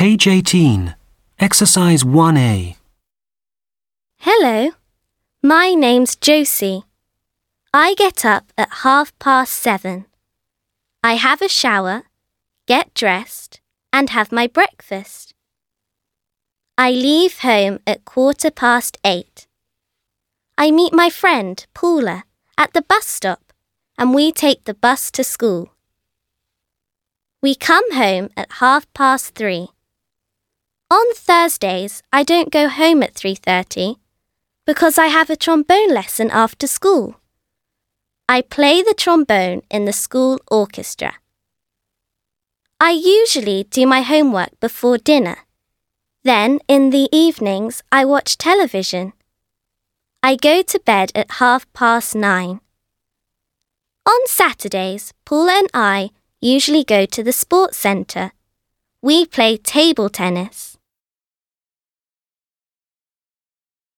Page 18. Exercise 1A. Hello, my name's Josie. I get up at 7:30. I have a shower, get dressed, and have my breakfast. I leave home at 8:15. I meet my friend, Paula, at the bus stop, and we take the bus to school. We come home at 3:30. On Thursdays, I don't go home at 3:30 because I have a trombone lesson after school. I play the trombone in the school orchestra. I usually do my homework before dinner. Then, in the evenings, I watch television. I go to bed at 9:30. On Saturdays, Paula and I usually go to the sports centre. We play table tennis.